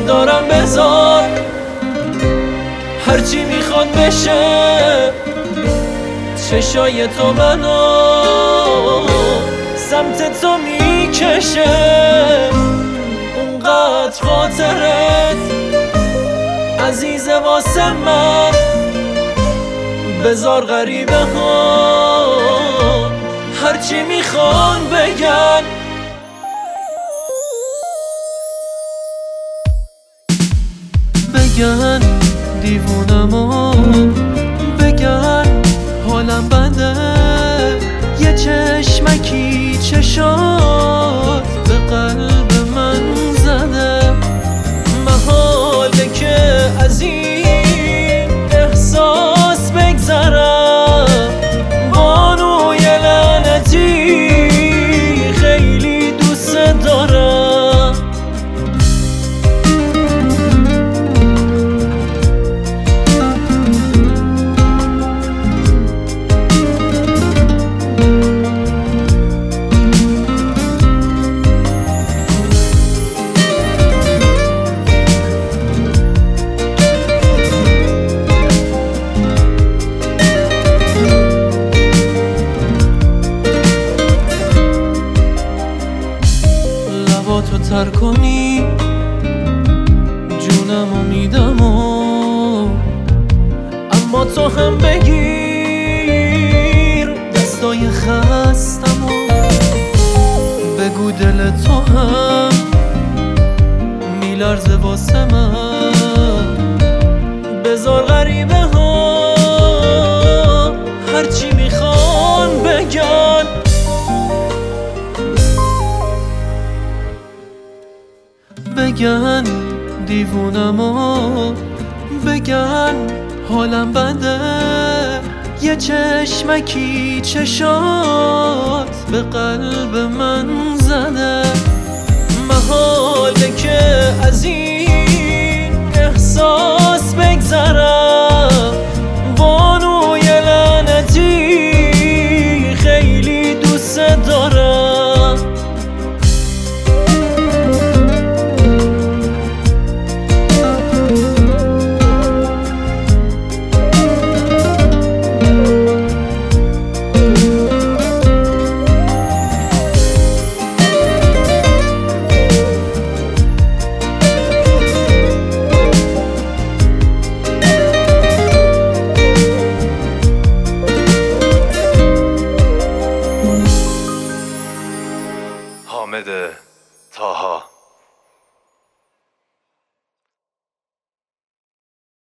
نگهت دارم بذار هرچی میخواد بشه چشای تو منو سمت تو میکشه اونقدر خاطرت عزیزه واسه من بذار غریبه ها هرچی میخوان بگن بگن دیوونم و بگن حالم بده یه چشمکی چشات به قلب من زده محاله که از این احساس بگذرم بانوی لعنتی خیلی دوست دارم تو تر کنی جونمو میدم اما تو هم بگیر دستای خستمو بگو دل تو هم میلرزه واسه من بذار غریبه ها هرچی میخوان بگن بگن دیوونم و بگن حالم بده یه چشمکی چشات به قلب من زده محاله که از این احساس بگذرم بانوی لعنتی خیلی دوست دارم حامد طاها